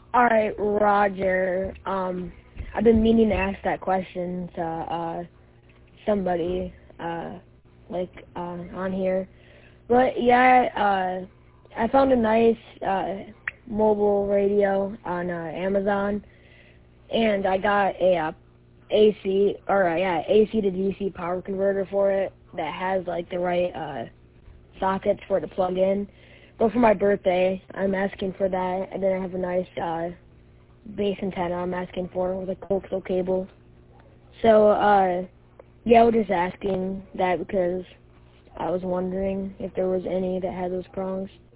Alright, Roger. I've been meaning to ask that question to somebody on here. But yeah, I found a nice mobile radio on Amazon, and I got a AC to DC power converter for it that has like the right sockets for it to plug in. But for my birthday, I'm asking for that, and then I have a nice base antenna I'm asking for with a coaxial cable. So, yeah, we're just asking that because I was wondering if there was any that had those prongs.